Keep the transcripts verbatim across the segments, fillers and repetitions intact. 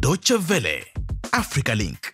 Deutsche Welle, Africa Link.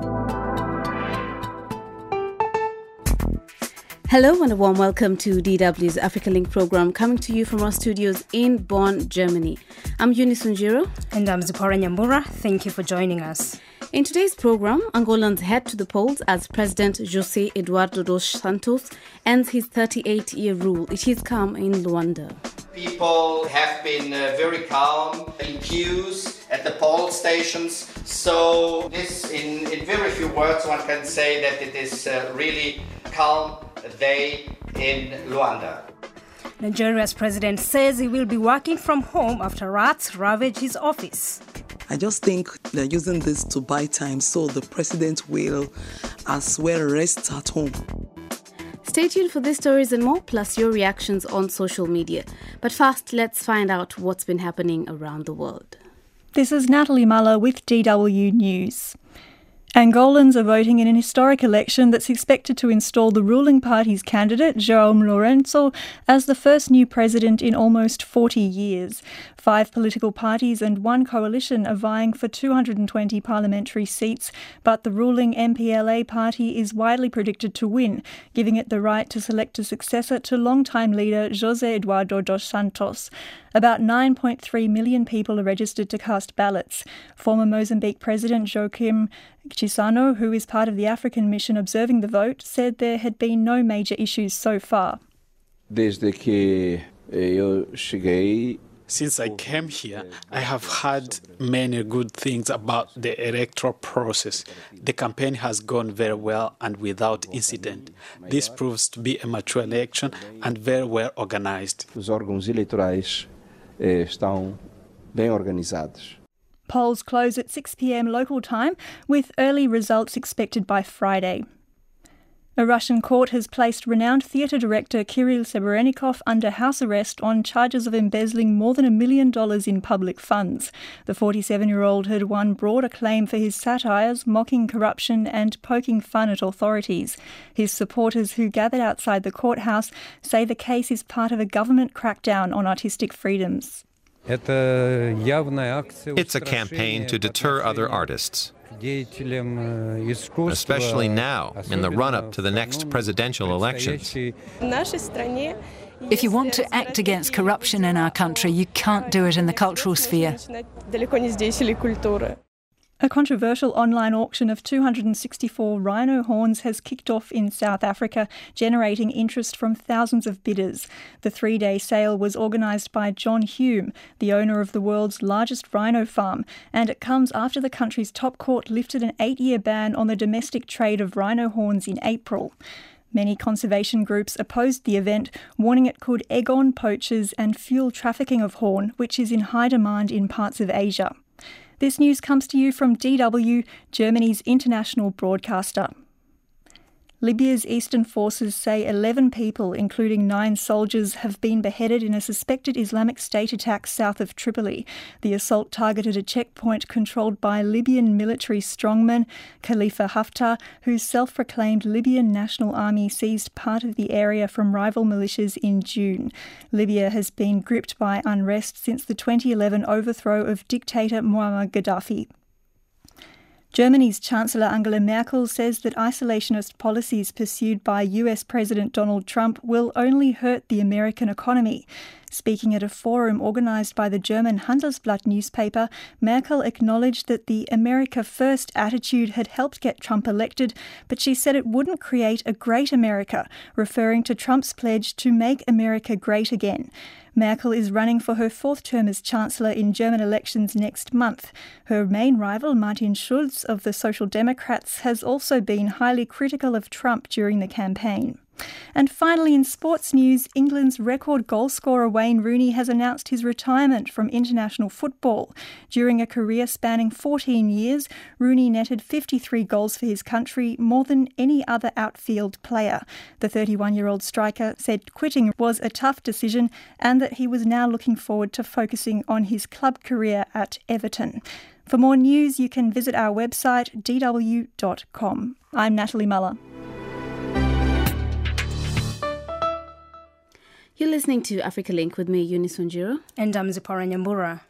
Hello and a warm welcome to D W's Africa Link program, coming to you from our studios in Bonn, Germany. I'm Eunice Njiro. And I'm Zipporah Nyambura. Thank you for joining us. In today's program, Angolans head to the polls as President José Eduardo dos Santos ends his thirty-eight-year rule. It is calm in Luanda. People have been uh, very calm in queues at the poll stations. So this, in, in very few words, one can say that it is uh, really calm day in Luanda. Nigeria's president says he will be working from home after rats ravage his office. I just think they're using this to buy time so the president will as well rest at home. Stay tuned for these stories and more, plus your reactions on social media. But first, let's find out what's been happening around the world. This is Natalie Muller with D W News. Angolans are voting in an historic election that's expected to install the ruling party's candidate, João Lourenço, as the first new president in almost forty years. Five political parties and one coalition are vying for two hundred twenty parliamentary seats, but the ruling M P L A party is widely predicted to win, giving it the right to select a successor to longtime leader José Eduardo dos Santos. About nine point three million people are registered to cast ballots. Former Mozambique President Joaquim Chissano, who is part of the African mission observing the vote, said there had been no major issues so far. Desde que eu cheguei, Since I came here, I have heard many good things about the electoral process. The campaign has gone very well and without incident. This proves to be a mature election and very well organized. Os órgãos eleitorais eh, estão bem organizados. Polls close at six p.m. local time, with early results expected by Friday. A Russian court has placed renowned theatre director Kirill Serebrennikov under house arrest on charges of embezzling more than a million dollars in public funds. The forty-seven-year-old had won broad acclaim for his satires, mocking corruption and poking fun at authorities. His supporters who gathered outside the courthouse say the case is part of a government crackdown on artistic freedoms. It's a campaign to deter other artists, especially now, in the run-up to the next presidential elections. If you want to act against corruption in our country, you can't do it in the cultural sphere. A controversial online auction of two hundred sixty-four rhino horns has kicked off in South Africa, generating interest from thousands of bidders. The three-day sale was organised by John Hume, the owner of the world's largest rhino farm, and it comes after the country's top court lifted an eight-year ban on the domestic trade of rhino horns in April. Many conservation groups opposed the event, warning it could egg on poachers and fuel trafficking of horn, which is in high demand in parts of Asia. This news comes to you from D W, Germany's international broadcaster. Libya's eastern forces say eleven people, including nine soldiers, have been beheaded in a suspected Islamic State attack south of Tripoli. The assault targeted a checkpoint controlled by Libyan military strongman Khalifa Haftar, whose self-proclaimed Libyan National Army seized part of the area from rival militias in June. Libya has been gripped by unrest since the twenty eleven overthrow of dictator Muammar Gaddafi. Germany's Chancellor Angela Merkel says that isolationist policies pursued by U S President Donald Trump will only hurt the American economy. Speaking at a forum organised by the German Handelsblatt newspaper, Merkel acknowledged that the America First attitude had helped get Trump elected, but she said it wouldn't create a great America, referring to Trump's pledge to make America great again. Merkel is running for her fourth term as Chancellor in German elections next month. Her main rival, Martin Schulz of the Social Democrats, has also been highly critical of Trump during the campaign. And finally, in sports news, England's record goalscorer Wayne Rooney has announced his retirement from international football. During a career spanning fourteen years, Rooney netted fifty-three goals for his country, more than any other outfield player. The thirty-one-year-old striker said quitting was a tough decision and that he was now looking forward to focusing on his club career at Everton. For more news, you can visit our website d w dot com. I'm Natalie Muller. You're listening to Africa Link with me, Eunice Njiro. And I'm Zipporah Nyambura.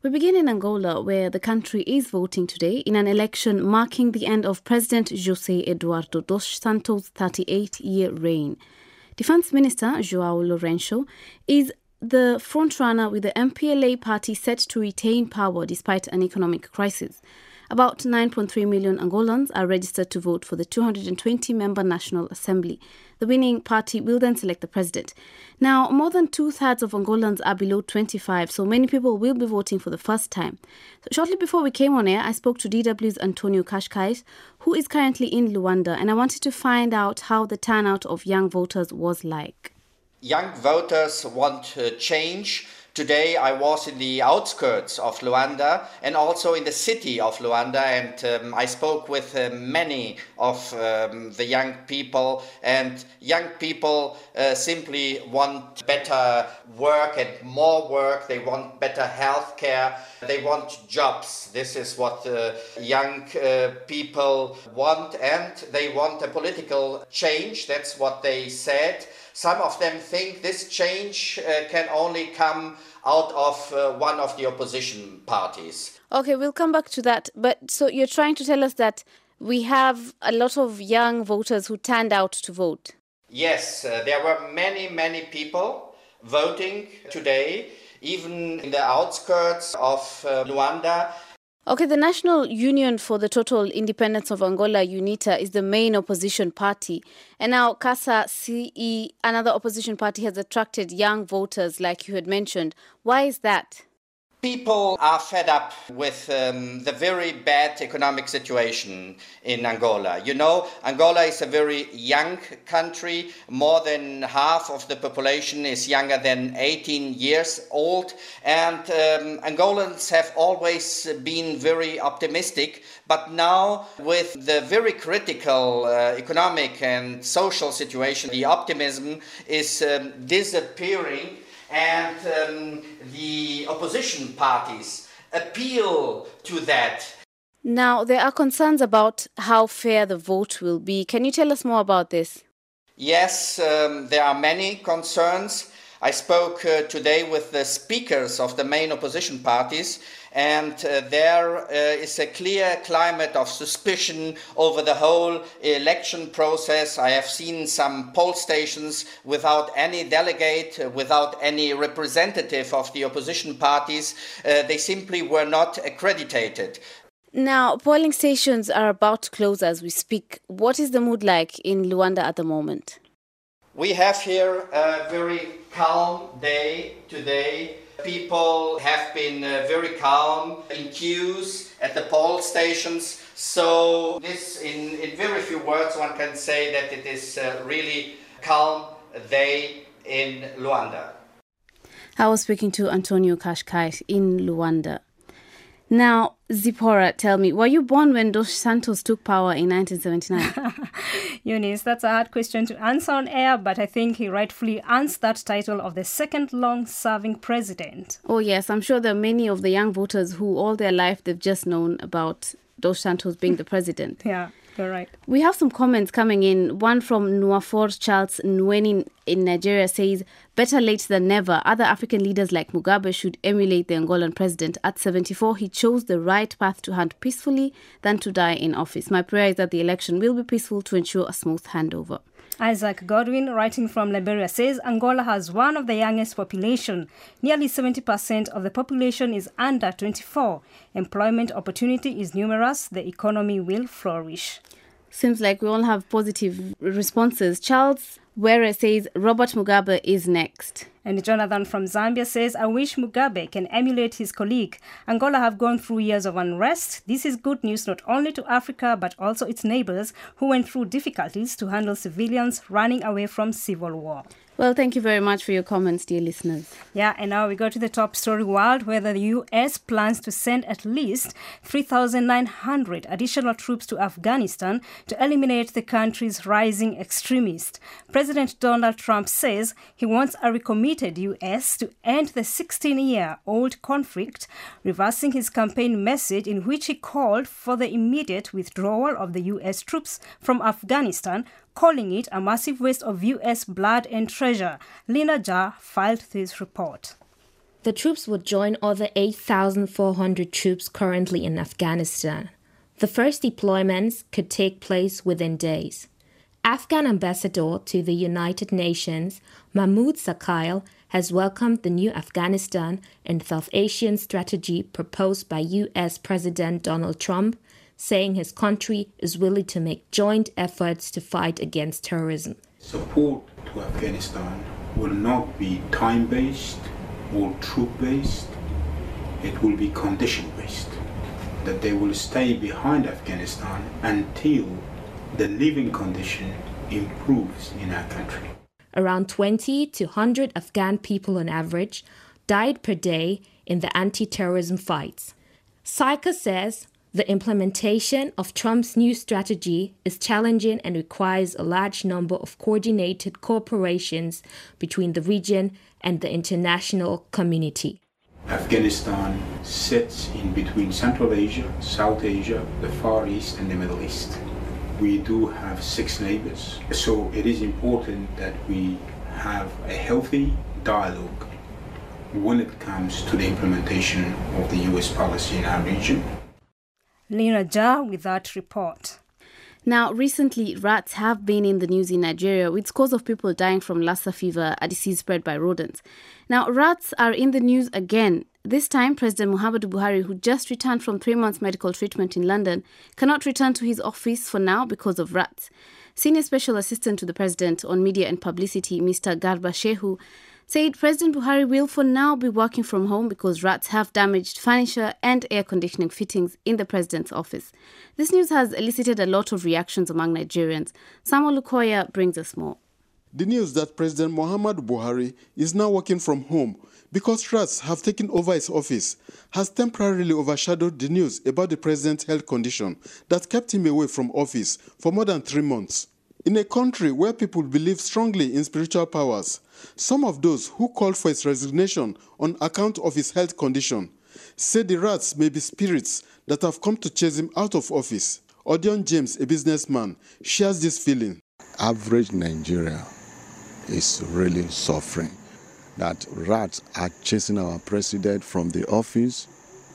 We begin in Angola, where the country is voting today in an election marking the end of President José Eduardo dos Santos' thirty-eight-year reign. Defense Minister João Lourenço is the frontrunner, with the M P L A party set to retain power despite an economic crisis. About nine point three million Angolans are registered to vote for the two hundred twenty member National Assembly. The winning party will then select the president. Now, more than two-thirds of Angolans are below twenty-five, so many people will be voting for the first time. So shortly before we came on air, I spoke to D W's Antonio Cascais, who is currently in Luanda, and I wanted to find out how the turnout of young voters was like. Young voters want uh, change. Today I was in the outskirts of Luanda and also in the city of Luanda, and um, I spoke with uh, many of um, the young people, and young people uh, simply want better work and more work. They want better health care. They want jobs. This is what uh, young uh, people want, and they want a political change. That's what they said. Some of them think this change uh, can only come out of uh, one of the opposition parties. Okay, we'll come back to that. But so you're trying to tell us that we have a lot of young voters who turned out to vote? Yes, uh, there were many, many people voting today, even in the outskirts of uh, Luanda. Okay, the National Union for the Total Independence of Angola, UNITA, is the main opposition party. And now CASA C E, another opposition party, has attracted young voters, like you had mentioned. Why is that? People are fed up with um, the very bad economic situation in Angola. You know, Angola is a very young country. More than half of the population is younger than eighteen years old. And um, Angolans have always been very optimistic. But now, with the very critical uh, economic and social situation, the optimism is um, disappearing. And um, the opposition parties appeal to that. Now, there are concerns about how fair the vote will be. Can you tell us more about this? Yes, um, there are many concerns. I spoke uh, today with the speakers of the main opposition parties, and uh, there uh, is a clear climate of suspicion over the whole election process. I have seen some poll stations without any delegate, uh, without any representative of the opposition parties. Uh, they simply were not accredited. Now, polling stations are about to close as we speak. What is the mood like in Luanda at the moment? We have here a very calm day today. People have been uh, very calm in queues at the poll stations. So this, in, in very few words, one can say that it is a really calm day in Luanda. I was speaking to Antonio Cascais in Luanda. Now, Zipporah, tell me, were you born when Dos Santos took power in nineteen seventy-nine? Eunice, that's a hard question to answer on air, but I think he rightfully earns that title of the second long-serving president. Oh yes, I'm sure there are many of the young voters who all their life they've just known about Dos Santos being the president. Yeah, you're right. We have some comments coming in. One from Nuafor Charles Nweni in Nigeria says, better late than never. Other African leaders like Mugabe should emulate the Angolan president. At seventy-four, he chose the right path to hunt peacefully than to die in office. My prayer is that the election will be peaceful to ensure a smooth handover. Isaac Godwin, writing from Liberia, says Angola has one of the youngest population. Nearly seventy percent of the population is under twenty-four. Employment opportunity is numerous. The economy will flourish. Seems like we all have positive responses. Charles Were says Robert Mugabe is next. And Jonathan from Zambia says, I wish Mugabe can emulate his colleague. Angola have gone through years of unrest. This is good news not only to Africa, but also its neighbors who went through difficulties to handle civilians running away from civil war. Well, thank you very much for your comments, dear listeners. Yeah, and now we go to the top story world, where the U S plans to send at least three thousand nine hundred additional troops to Afghanistan to eliminate the country's rising extremists. President Donald Trump says he wants a recommitted U S to end the sixteen-year-old conflict, reversing his campaign message in which he called for the immediate withdrawal of the U S troops from Afghanistan, calling it a massive waste of U S blood and treasure. Lina Jar filed this report. The troops would join other eight thousand four hundred troops currently in Afghanistan. The first deployments could take place within days. Afghan ambassador to the United Nations, Mahmoud Sakhail, has welcomed the new Afghanistan and South Asian strategy proposed by U S President Donald Trump, saying his country is willing to make joint efforts to fight against terrorism. Support to Afghanistan will not be time-based or troop-based. It will be condition-based, that they will stay behind Afghanistan until the living condition improves in our country. Around twenty to one hundred Afghan people on average died per day in the anti-terrorism fights. Saika says the implementation of Trump's new strategy is challenging and requires a large number of coordinated cooperations between the region and the international community. Afghanistan sits in between Central Asia, South Asia, the Far East, and the Middle East. We do have six neighbors, so it is important that we have a healthy dialogue when it comes to the implementation of the U S policy in our region. Lina Jah with that report. Now, recently, rats have been in the news in Nigeria with scores of people dying from Lassa fever, a disease spread by rodents. Now, rats are in the news again. This time, President Muhammadu Buhari, who just returned from three months medical treatment in London, cannot return to his office for now because of rats. Senior Special Assistant to the President on Media and Publicity, Mister Garba Shehu, said President Buhari will for now be working from home because rats have damaged furniture and air conditioning fittings in the President's office. This news has elicited a lot of reactions among Nigerians. Samuel Lukoya brings us more. The news that President Muhammadu Buhari is now working from home because rats have taken over his office has temporarily overshadowed the news about the president's health condition that kept him away from office for more than three months. In a country where people believe strongly in spiritual powers, some of those who called for his resignation on account of his health condition say the rats may be spirits that have come to chase him out of office. Odion James, a businessman, shares this feeling. Average Nigeria is really suffering. That rats are chasing our president from the office.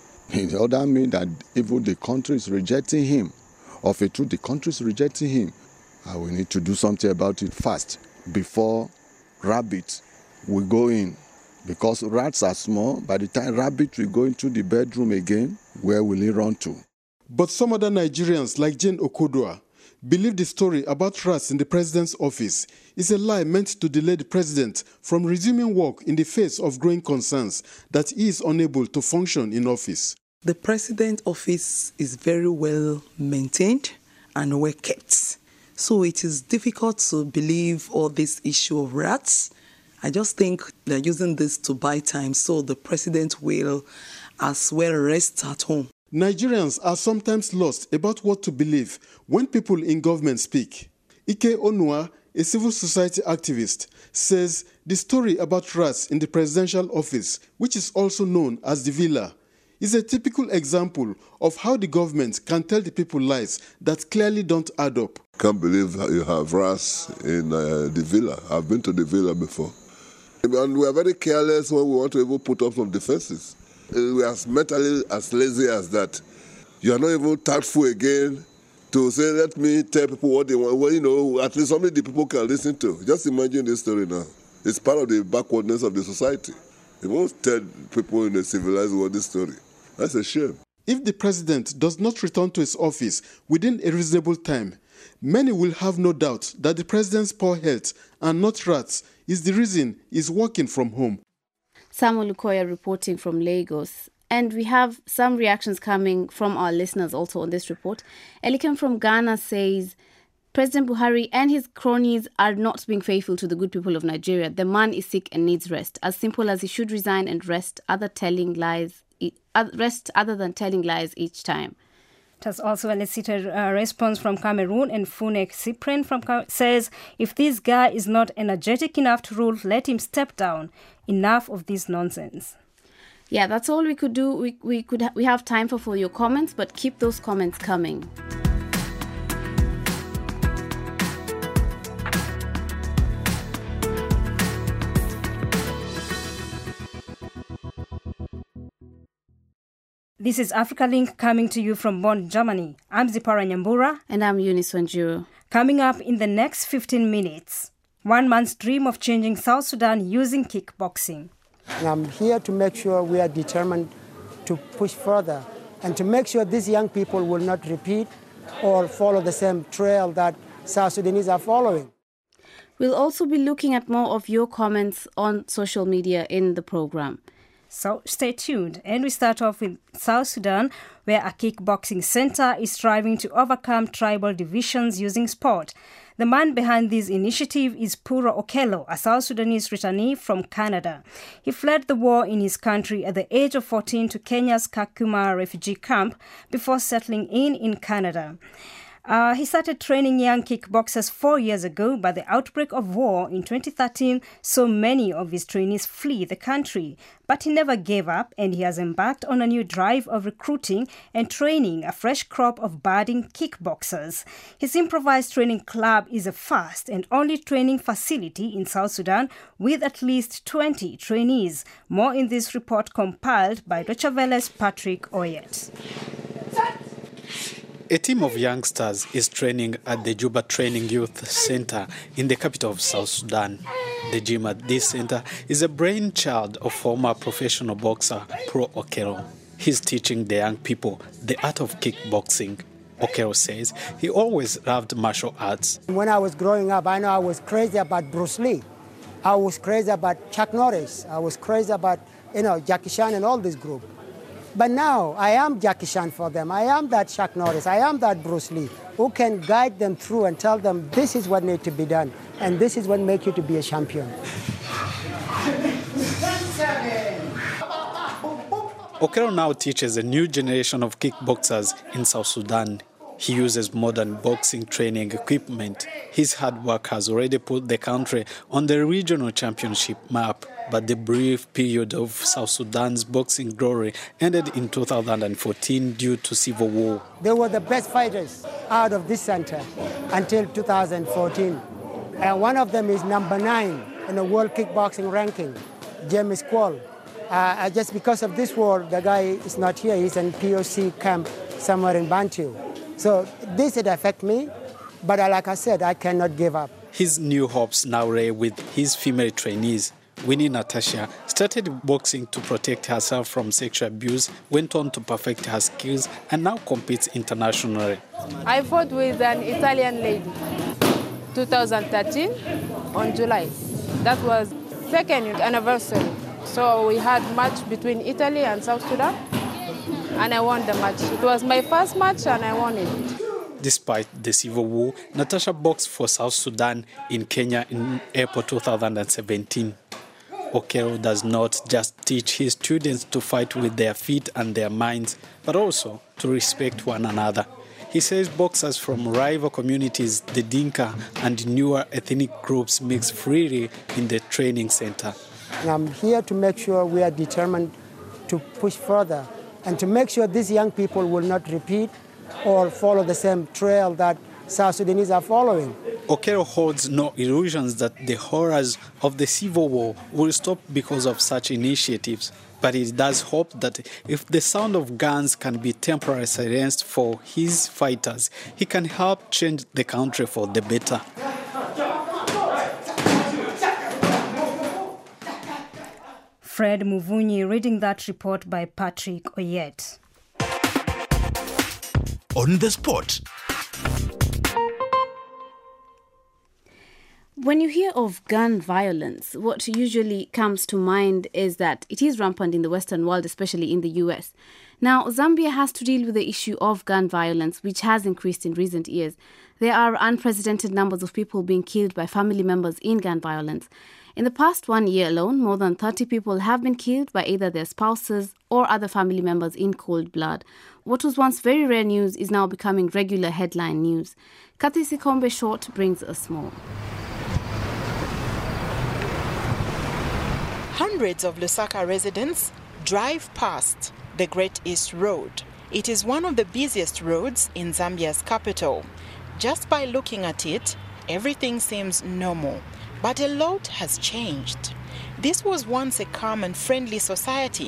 It other mean that even the country is rejecting him. Of a truth, the country is rejecting him. And we need to do something about it fast before rabbits will go in. Because rats are small, by the time rabbit will go into the bedroom again, where will he run to? But some other Nigerians, like Jane Okodua, believe the story about rats in the president's office is a lie meant to delay the president from resuming work in the face of growing concerns that he is unable to function in office. The president's office is very well maintained and well kept. So it is difficult to believe all this issue of rats. I just think they're using this to buy time so the president will as well rest at home. Nigerians are sometimes lost about what to believe when people in government speak. Ike Onua, a civil society activist, says the story about rats in the presidential office, which is also known as the villa, is a typical example of how the government can tell the people lies that clearly don't add up. Can't believe you have rats in uh, the villa. I've been to the villa before. And we are very careless when we want to even put up some defenses. We are as mentally as lazy as that. You are not even tactful again to say, let me tell people what they want. Well, you know, at least something the people can listen to. Just imagine this story now. It's part of the backwardness of the society. They won't tell people in a civilized world this story. That's a shame. If the president does not return to his office within a reasonable time, many will have no doubt that the president's poor health and not rats is the reason he's working from home. Samuel Lukoya reporting from Lagos. And we have some reactions coming from our listeners also on this report. Elikem from Ghana says, President Buhari and his cronies are not being faithful to the good people of Nigeria. The man is sick and needs rest. As simple as he should resign and rest other telling lies, rest other than telling lies each time. It has also elicited a response from Cameroon, and Funek Cyprian from says, if this guy is not energetic enough to rule, let him step down. Enough of this nonsense. Yeah, that's all we could do. We we could ha- we have time for, for your comments, but keep those comments coming. This is Africa Link coming to you from Bonn, Germany. I'm Zipara Nyambura. And I'm Eunice Wanjiru. Coming up in the next fifteen minutes, one man's dream of changing South Sudan using kickboxing. And I'm here to make sure we are determined to push further and to make sure these young people will not repeat or follow the same trail that South Sudanese are following. We'll also be looking at more of your comments on social media in the program. So stay tuned. And we start off with South Sudan, where a kickboxing center is striving to overcome tribal divisions using sport. The man behind this initiative is Puro Okello, a South Sudanese returnee from Canada. He fled the war in his country at the age of fourteen to Kenya's Kakuma refugee camp before settling in in Canada. Uh, he started training young kickboxers four years ago, but the outbreak of war in twenty thirteen saw many of his trainees flee the country. But he never gave up, and he has embarked on a new drive of recruiting and training a fresh crop of budding kickboxers. His improvised training club is a first and only training facility in South Sudan with at least twenty trainees. More in this report compiled by Deutsche Welle's Patrick Oyet. A team of youngsters is training at the Juba Training Youth Center in the capital of South Sudan. The gym at this center is a brainchild of former professional boxer Puro Okello. He's teaching the young people the art of kickboxing. Okello says he always loved martial arts. When I was growing up, I know I was crazy about Bruce Lee. I was crazy about Chuck Norris. I was crazy about, you know, Jackie Chan and all this group. But now I am Jackie Chan for them. I am that Chuck Norris. I am that Bruce Lee who can guide them through and tell them this is what needs to be done and this is what makes you to be a champion. Okello now teaches a new generation of kickboxers in South Sudan. He uses modern boxing training equipment. His hard work has already put the country on the regional championship map. But the brief period of South Sudan's boxing glory ended in two thousand fourteen due to civil war. They were the best fighters out of this center until two thousand fourteen. And one of them is number nine in the world kickboxing ranking, James Quall. Uh, just because of this war, the guy is not here. He's in P O C camp somewhere in Bantu. So this would affect me, but like I said, I cannot give up. His new hopes now lay with his female trainees. Winnie Natasha started boxing to protect herself from sexual abuse, went on to perfect her skills, and now competes internationally. I fought with an Italian lady, two thousand thirteen, on July. That was second anniversary. So we had match between Italy and South Sudan, and I won the match. It was my first match, and I won it. Despite the civil war, Natasha boxed for South Sudan in Kenya in April two thousand seventeen. Okello does not just teach his students to fight with their feet and their minds, but also to respect one another. He says boxers from rival communities, the Dinka and newer ethnic groups, mix freely in the training center. And I'm here to make sure we are determined to push further and to make sure these young people will not repeat or follow the same trail that South Sudanese are following. Okello holds no illusions that the horrors of the civil war will stop because of such initiatives. But he does hope that if the sound of guns can be temporarily silenced for his fighters, he can help change the country for the better. Fred Muvunyi reading that report by Patrick Oyet. On the spot. When you hear of gun violence, what usually comes to mind is that it is rampant in the Western world, especially in the U S. Now, Zambia has to deal with the issue of gun violence, which has increased in recent years. There are unprecedented numbers of people being killed by family members in gun violence. In the past one year alone, more than thirty people have been killed by either their spouses or other family members in cold blood. What was once very rare news is now becoming regular headline news. Kathy Sikombe Short brings us more. Hundreds of Lusaka residents drive past the Great East Road. It is one of the busiest roads in Zambia's capital. Just by looking at it, everything seems normal, but a lot has changed. This was once a calm and friendly society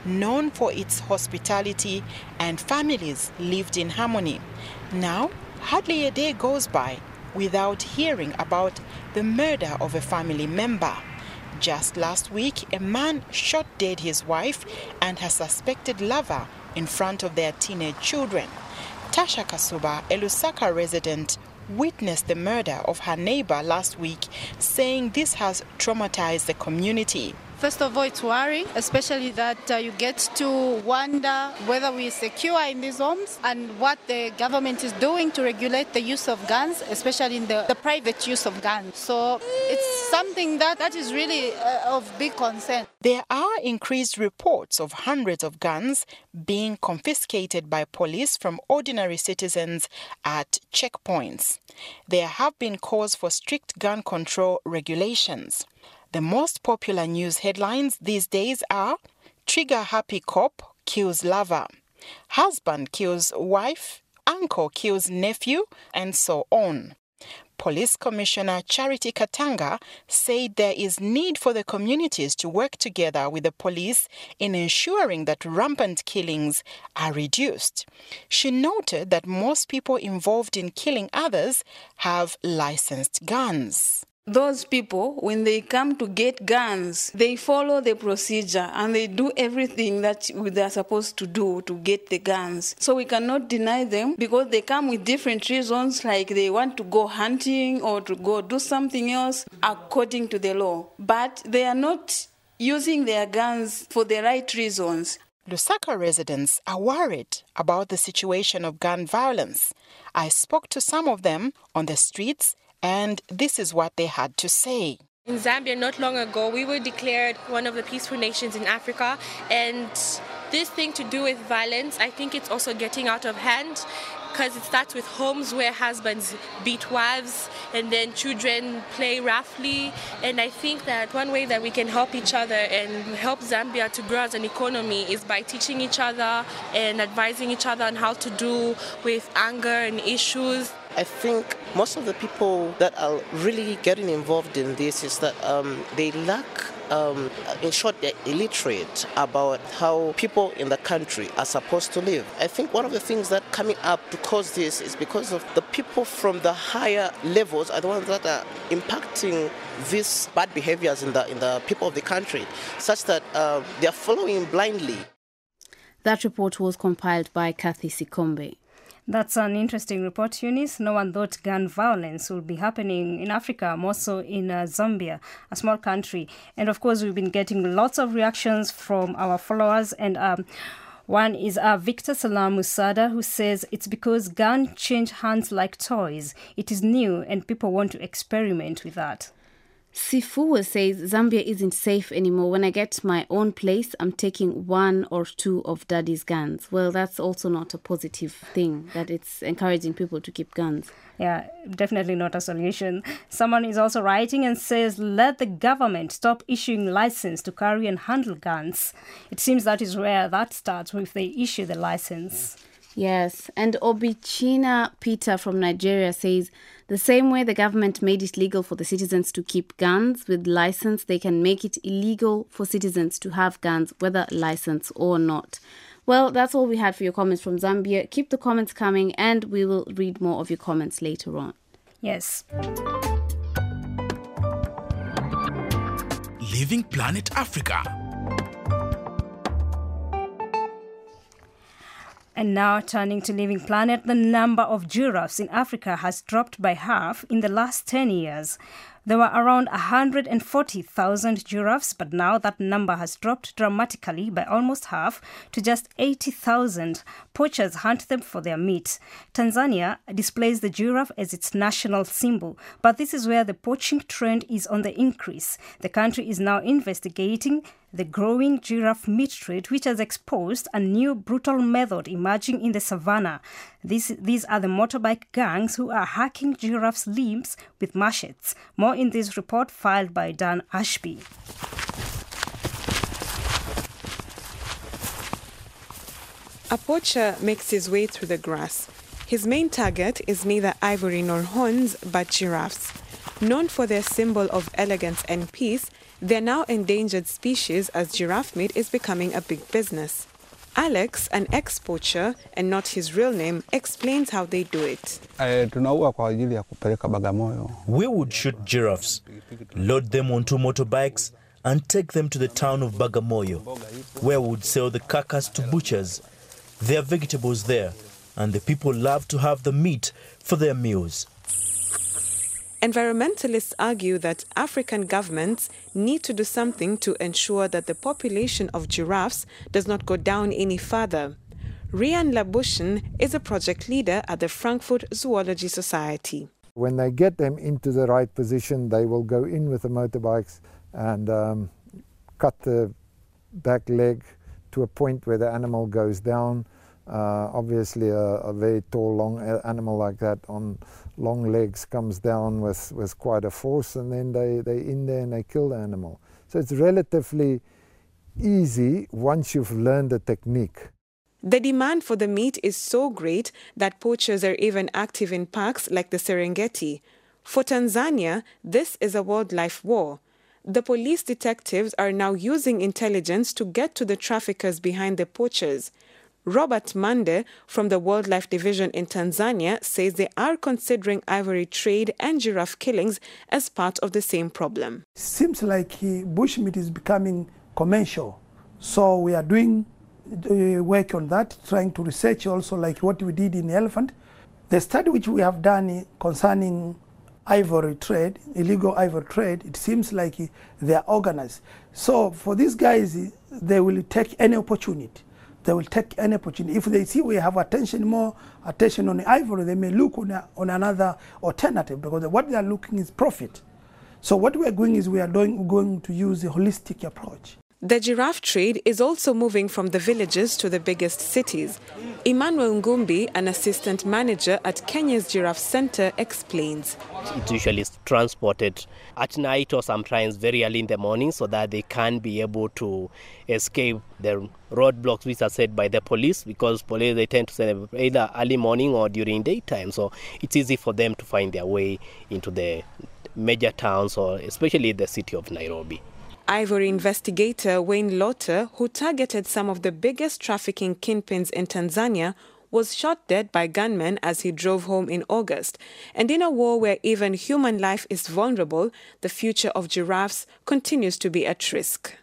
known for its hospitality, and families lived in harmony. Now, hardly a day goes by without hearing about the murder of a family member. Just last week, a man shot dead his wife and her suspected lover in front of their teenage children. Tasha Kasuba, a Lusaka resident, witnessed the murder of her neighbor last week, saying this has traumatized the community. First of all, it's worrying, especially that uh, you get to wonder whether we're secure in these homes and what the government is doing to regulate the use of guns, especially in the, the private use of guns. So it's something that, that is really uh, of big concern. There are increased reports of hundreds of guns being confiscated by police from ordinary citizens at checkpoints. There have been calls for strict gun control regulations. The most popular news headlines these days are trigger-happy cop kills lover, husband kills wife, uncle kills nephew, and so on. Police Commissioner Charity Katanga said there is need for the communities to work together with the police in ensuring that rampant killings are reduced. She noted that most people involved in killing others have licensed guns. Those people, when they come to get guns, they follow the procedure and they do everything that they're supposed to do to get the guns. So we cannot deny them because they come with different reasons, like they want to go hunting or to go do something else according to the law. But they are not using their guns for the right reasons. Lusaka residents are worried about the situation of gun violence. I spoke to some of them on the streets, and this is what they had to say. In Zambia, not long ago, we were declared one of the peaceful nations in Africa. And this thing to do with violence, I think it's also getting out of hand, because it starts with homes where husbands beat wives and then children play roughly. And I think that one way that we can help each other and help Zambia to grow as an economy is by teaching each other and advising each other on how to do with anger and issues. I think most of the people that are really getting involved in this is that um, they lack, um, in short, they're illiterate about how people in the country are supposed to live. I think one of the things that coming up to cause this is because of the people from the higher levels are the ones that are impacting these bad behaviors in the in the people of the country, such that uh, they are following blindly. That report was compiled by Kathy Sikombe. That's an interesting report, Eunice. No one thought gun violence would be happening in Africa, more so in uh, Zambia, a small country. And of course, we've been getting lots of reactions from our followers. And um, one is uh, Victor Salam Musada, who says it's because guns change hands like toys. It is new and people want to experiment with that. Sifuwa says Zambia isn't safe anymore. When I get to my own place, I'm taking one or two of daddy's guns. Well, that's also not a positive thing, that it's encouraging people to keep guns. Yeah, definitely not a solution. Someone is also writing and says, let the government stop issuing license to carry and handle guns. It seems that is where that starts, if they issue the license. Yes, and Obichina Peter from Nigeria says, the same way the government made it legal for the citizens to keep guns with license, they can make it illegal for citizens to have guns, whether licensed or not. Well, that's all we had for your comments from Zambia. Keep the comments coming and we will read more of your comments later on. Yes. Living Planet Africa. And now turning to Living Planet, the number of giraffes in Africa has dropped by half in the last ten years. There were around one hundred forty thousand giraffes, but now that number has dropped dramatically by almost half to just eighty thousand. Poachers hunt them for their meat. Tanzania displays the giraffe as its national symbol, but this is where the poaching trend is on the increase. The country is now investigating the growing giraffe meat trade, which has exposed a new brutal method emerging in the savannah. These, these are the motorbike gangs who are hacking giraffes' limbs with machetes. More in this report filed by Dan Ashby. A poacher makes his way through the grass. His main target is neither ivory nor horns, but giraffes. Known for their symbol of elegance and peace, they're now endangered species as giraffe meat is becoming a big business. Alex, an ex-poacher and not his real name, explains how they do it. We would shoot giraffes, load them onto motorbikes and take them to the town of Bagamoyo, where we would sell the carcass to butchers. There are vegetables there, and the people love to have the meat for their meals. Environmentalists argue that African governments need to do something to ensure that the population of giraffes does not go down any further. Rian Labushin is a project leader at the Frankfurt Zoology Society. When they get them into the right position, they will go in with the motorbikes and um, cut the back leg to a point where the animal goes down. Uh, obviously, a, a very tall, long animal like that on long legs comes down with, with quite a force, and then they, they in there and they kill the animal. So it's relatively easy once you've learned the technique. The demand for the meat is so great that poachers are even active in parks like the Serengeti. For Tanzania, this is a wildlife war. The police detectives are now using intelligence to get to the traffickers behind the poachers. Robert Mande from the Wildlife Division in Tanzania says they are considering ivory trade and giraffe killings as part of the same problem. It seems like uh, bushmeat is becoming commercial. So we are doing uh, work on that, trying to research also like what we did in the elephant. The study which we have done concerning ivory trade, illegal ivory trade, it seems like uh, they are organized. So for these guys, uh, they will take any opportunity. They will take any opportunity. If they see we have attention, more attention on the ivory, they may look on, a, on another alternative, because what they are looking is profit. So what we are doing is we are doing, going to use a holistic approach. The giraffe trade is also moving from the villages to the biggest cities. Emmanuel Ngumbi, an assistant manager at Kenya's Giraffe Center, explains. It's usually transported at night or sometimes very early in the morning so that they can be able to escape the roadblocks which are set by the police, because police, they tend to send either early morning or during daytime. So it's easy for them to find their way into the major towns, or especially the city of Nairobi. Ivory investigator Wayne Lotter, who targeted some of the biggest trafficking kingpins in Tanzania, was shot dead by gunmen as he drove home in August. And in a war where even human life is vulnerable, the future of giraffes continues to be at risk.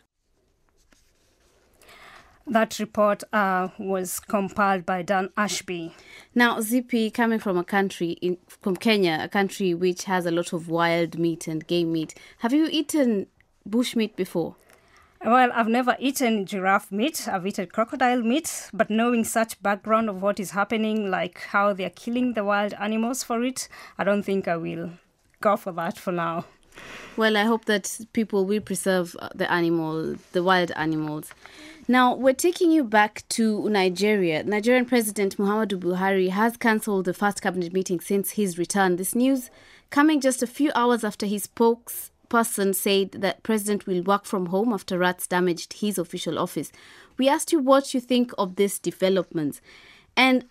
That report uh, was compiled by Dan Ashby. Now, Zippy, coming from a country, in, from Kenya, a country which has a lot of wild meat and game meat, have you eaten bushmeat before? Well, I've never eaten giraffe meat. I've eaten crocodile meat, but knowing such background of what is happening, like how they're killing the wild animals for it, I don't think I will go for that for now. Well, I hope that people will preserve the animal, the wild animals. Now, we're taking you back to Nigeria. Nigerian President Muhammadu Buhari has cancelled the first cabinet meeting since his return. This news coming just a few hours after his spokes person said that President will work from home after rats damaged his official office. We asked you what you think of this development. And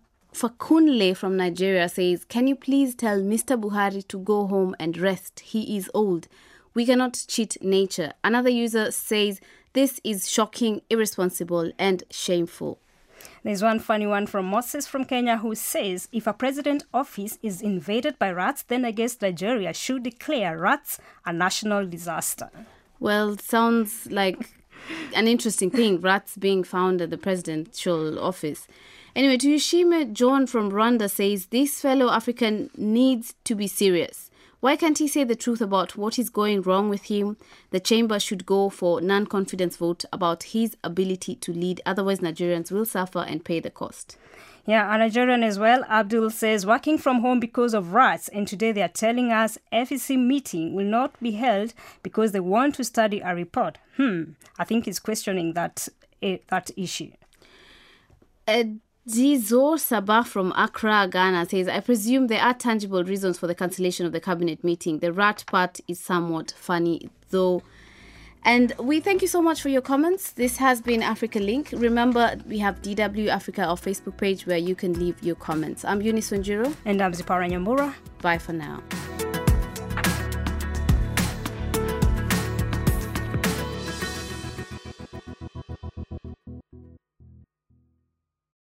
Fakunle from Nigeria says, can you please tell Mister Buhari to go home and rest? He is old. We cannot cheat nature. Another user says, this is shocking, irresponsible and shameful. There's one funny one from Moses from Kenya who says, if a president office is invaded by rats, then I guess Nigeria should declare rats a national disaster. Well, sounds like an interesting thing, rats being found at the presidential office. Anyway, Tuyushime John from Rwanda says, this fellow African needs to be serious. Why can't he say the truth about what is going wrong with him? The chamber should go for non-confidence vote about his ability to lead. Otherwise, Nigerians will suffer and pay the cost. Yeah, a Nigerian as well. Abdul says, working from home because of rats. And today they are telling us F E C meeting will not be held because they want to study a report. Hmm, I think he's questioning that, uh, that issue. Uh, Zizor Sabah from Accra, Ghana says, I presume there are tangible reasons for the cancellation of the cabinet meeting. The rat part is somewhat funny, though. And we thank you so much for your comments. This has been Africa Link. Remember, we have D W Africa, our Facebook page, where you can leave your comments. I'm Eunice Wanjiru. And I'm Zipara Nyambura. Bye for now.